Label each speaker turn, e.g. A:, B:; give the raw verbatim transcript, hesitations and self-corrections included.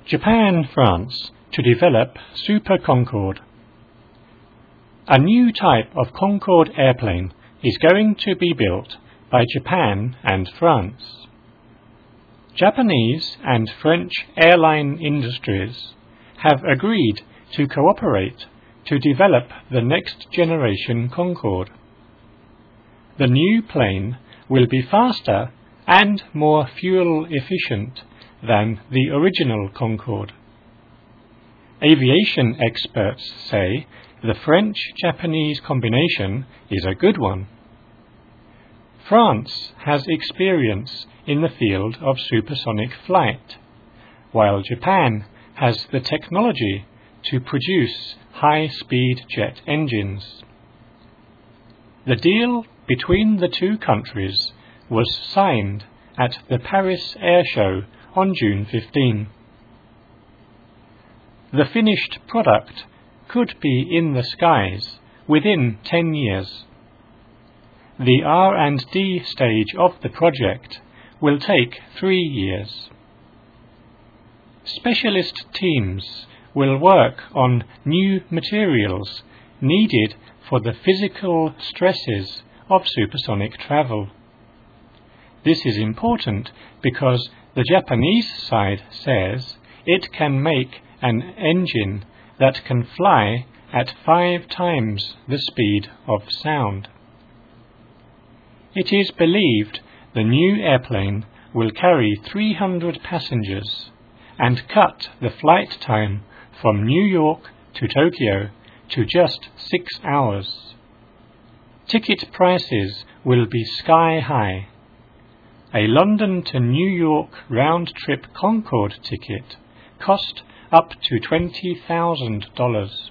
A: Japan-France to develop Super Concorde. A new type of Concorde airplane is going to be built by Japan and France. Japanese and French airline industries have agreed to cooperate to develop the next generation Concorde. The new plane will be faster and more fuel efficient than the original Concorde. Aviation experts say the French-Japanese combination is a good one. France has experience in the field of supersonic flight, while Japan has the technology to produce high-speed jet engines. The deal between the two countries was signed at the Paris Air Show on June fifteenth. The finished product could be in the skies within ten years. The R and D stage of the project will take three years. Specialist teams will work on new materials needed for the physical stresses of supersonic travel. This is important because the Japanese side says it can make an engine that can fly at five times the speed of sound. It is believed the new airplane will carry three hundred passengers and cut the flight time from New York to Tokyo to just six hours. Ticket prices will be sky high. A London to New York round-trip Concorde ticket cost up to twenty thousand dollars.